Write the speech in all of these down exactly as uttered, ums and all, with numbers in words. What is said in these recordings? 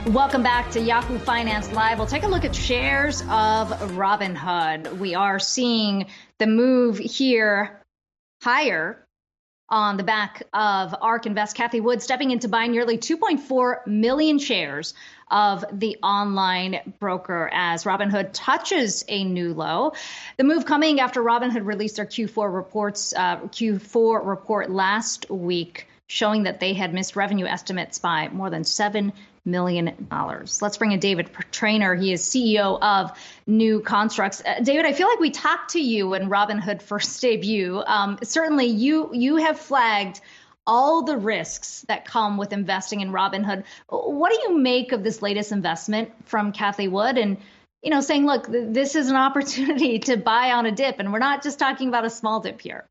Welcome back to Yahoo Finance Live. We'll take a look at shares of Robinhood. We are seeing the move here higher on the back of ARK Invest. Cathie Wood stepping in to buy nearly two point four million shares of the online broker as Robinhood touches a new low. The move coming after Robinhood released their Q four reports, uh, Q four report last week, showing that they had missed revenue estimates by more than seven million dollars. Let's bring in David Traynor. He is C E O of New Constructs. Uh, David, I feel like we talked to you when Robinhood first debuted. Um, certainly, you you have flagged all the risks that come with investing in Robinhood. What do you make of this latest investment from Cathie Wood? And, you know, saying, look, th- this is an opportunity to buy on a dip, and we're not just talking about a small dip here.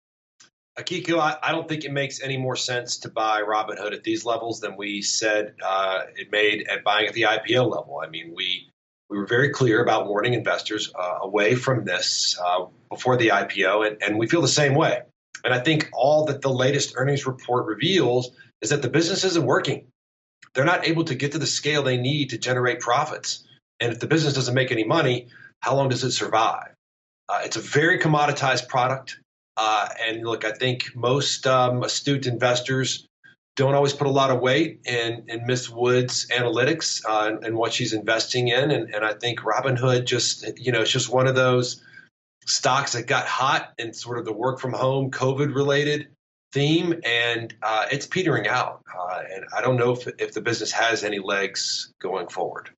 Akiko, I, I don't think it makes any more sense to buy Robinhood at these levels than we said uh, it made at buying at the I P O level. I mean, we we were very clear about warning investors uh, away from this uh, before the I P O, and, and we feel the same way. And I think all that the latest earnings report reveals is that the business isn't working. They're not able to get to the scale they need to generate profits. And if the business doesn't make any money, how long does it survive? Uh, it's a very commoditized product. Uh, and look, I think most um, astute investors don't always put a lot of weight in, in Miss Wood's analytics uh, and, and what she's investing in. And, and I think Robinhood just, you know, it's just one of those stocks that got hot in sort of the work from home COVID related theme. And uh, it's petering out. Uh, and I don't know if, if the business has any legs going forward.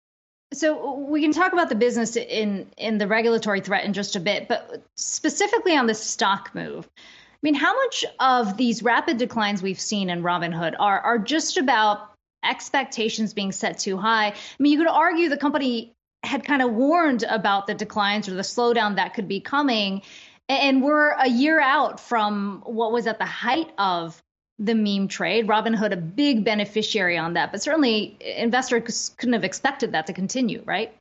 So we can talk about the business in, in the regulatory threat in just a bit, but specifically on the stock move. I mean, how much of these rapid declines we've seen in Robinhood are, are just about expectations being set too high? I mean, you could argue the company had kind of warned about the declines or the slowdown that could be coming, and we're a year out from what was at the height of the meme trade. Robinhood, a big beneficiary on that, but certainly investors couldn't have expected that to continue, right?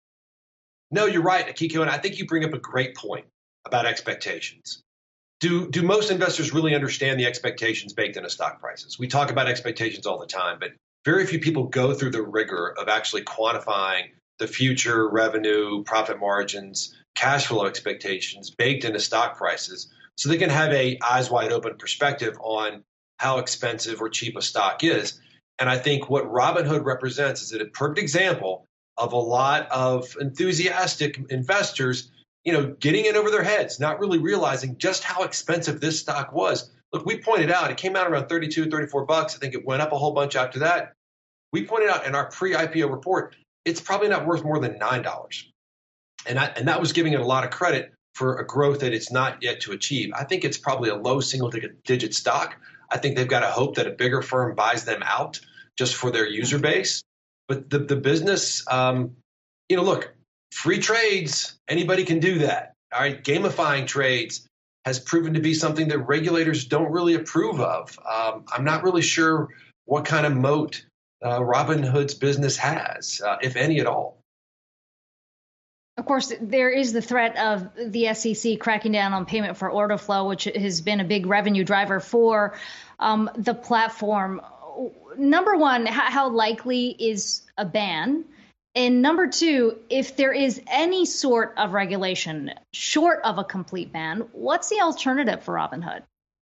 No, you're right, Akiko, and I think you bring up a great point about expectations. Do do most investors really understand the expectations baked into stock prices? We talk about expectations all the time, but very few people go through the rigor of actually quantifying the future revenue, profit margins, cash flow expectations baked into stock prices so they can have a eyes wide open perspective on how expensive or cheap a stock is. And I think what Robinhood represents is a perfect example of a lot of enthusiastic investors, you know, getting in over their heads, not really realizing just how expensive this stock was. Look, we pointed out it came out around thirty-two, thirty-four bucks. I think it went up a whole bunch after that. We pointed out in our pre-I P O report, it's probably not worth more than nine dollars. And, I, and that was giving it a lot of credit for a growth that it's not yet to achieve. I think it's probably a low single digit stock. I think they've got to hope that a bigger firm buys them out just for their user base. But the, the business, um, you know, look, free trades, anybody can do that. All right. Gamifying trades has proven to be something that regulators don't really approve of. Um, I'm not really sure what kind of moat uh, Robinhood's business has, uh, if any at all. Of course, there is the threat of the S E C cracking down on payment for order flow, which has been a big revenue driver for um, the platform. Number one, how, how likely is a ban? And number two, if there is any sort of regulation short of a complete ban, what's the alternative for Robinhood?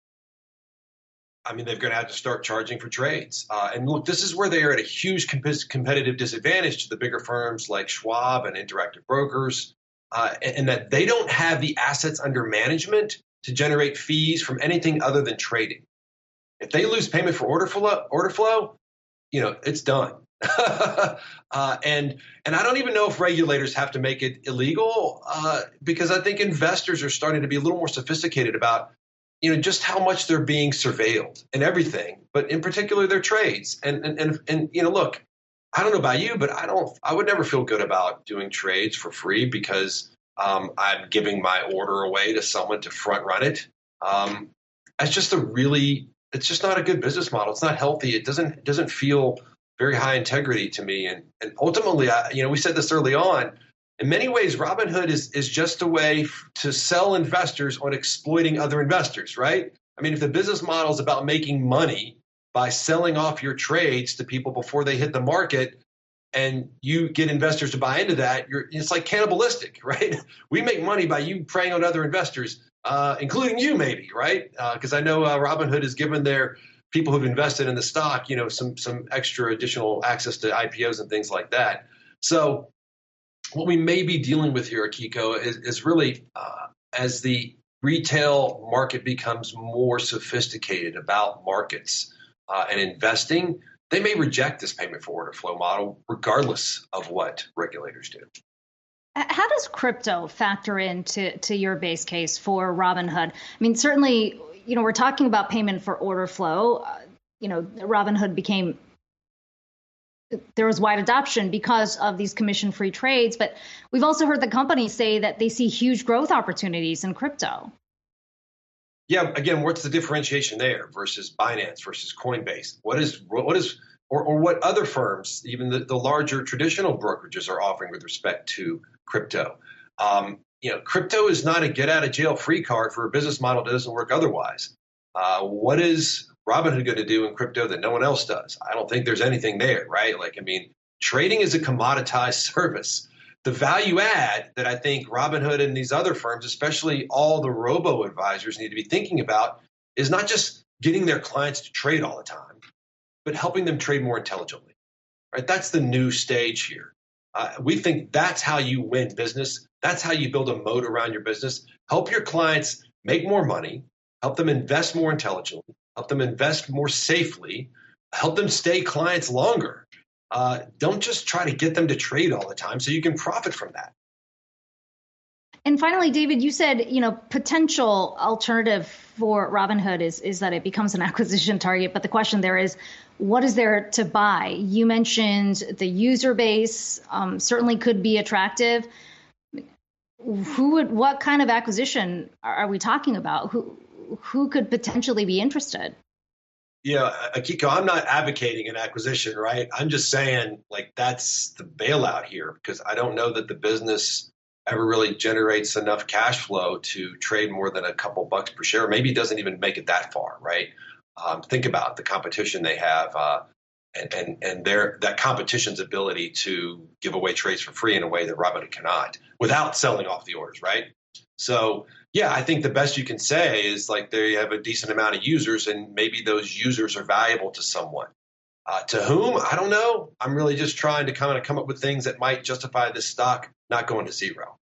I mean, they're going to have to start charging for trades. Uh, and look, this is where they are at a huge comp- competitive disadvantage to the bigger firms like Schwab and Interactive Brokers, uh, and, and that they don't have the assets under management to generate fees from anything other than trading. If they lose payment for order flow, order flow, you know, it's done. uh, and and I don't even know if regulators have to make it illegal uh, because I think investors are starting to be a little more sophisticated about, you know, just how much they're being surveilled and everything, but in particular their trades. And, and, and, and, you know, look, I don't know about you, but I don't, I would never feel good about doing trades for free because um, I'm giving my order away to someone to front run it. Um, it's just a really, it's just not a good business model. It's not healthy. It doesn't, it doesn't feel very high integrity to me. And, and ultimately, I, you know, we said this early on, in many ways, Robinhood is, is just a way f- to sell investors on exploiting other investors, right? I mean, if the business model is about making money by selling off your trades to people before they hit the market, and you get investors to buy into that. You're, it's like cannibalistic, right? We make money by you preying on other investors, uh, including you, maybe, right? Because uh, I know uh, Robinhood has given their people who've invested in the stock, you know, some some extra additional access to I P Os and things like that. So what we may be dealing with here, Akiko, is, is really uh, as the retail market becomes more sophisticated about markets uh, and investing, they may reject this payment for order flow model regardless of what regulators do. How does crypto factor into to your base case for Robinhood? I mean, certainly, you know, we're talking about payment for order flow. Uh, you know, Robinhood became, there was wide adoption because of these commission-free trades, but we've also heard the companies say that they see huge growth opportunities in crypto. Yeah, again, what's the differentiation there versus Binance versus Coinbase? What is what is or, or what other firms, even the, the larger traditional brokerages, are offering with respect to crypto? Um, you know, crypto is not a get-out-of-jail-free card for a business model that doesn't work otherwise. Uh, what is Robinhood going to do in crypto that no one else does? I don't think there's anything there, right? Like, I mean, trading is a commoditized service. The value add that I think Robinhood and these other firms, especially all the robo-advisors, need to be thinking about is not just getting their clients to trade all the time, but helping them trade more intelligently, right? That's the new stage here. Uh, we think that's how you win business. That's how you build a moat around your business. Help your clients make more money, help them invest more intelligently, help them invest more safely, help them stay clients longer. Uh, don't just try to get them to trade all the time so you can profit from that. And finally, David, you said, you know, potential alternative for Robinhood is, is that it becomes an acquisition target. But the question there is, what is there to buy? You mentioned the user base um, certainly could be attractive. Who would, what kind of acquisition are we talking about? Who, who could potentially be interested? Yeah, Akiko, I'm not advocating an acquisition, right? I'm just saying, like, that's the bailout here, because I don't know that the business ever really generates enough cash flow to trade more than a couple bucks per share. Maybe it doesn't even make it that far, right? Um, think about the competition they have uh, and and and their that competition's ability to give away trades for free in a way that Robinhood cannot without selling off the orders, right? So, yeah, I think the best you can say is like they have a decent amount of users and maybe those users are valuable to someone. Uh, to whom? I don't know. I'm really just trying to kind of come up with things that might justify this stock not going to zero.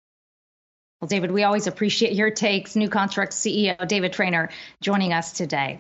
Well, David, we always appreciate your takes. New Construct C E O David Traynor joining us today.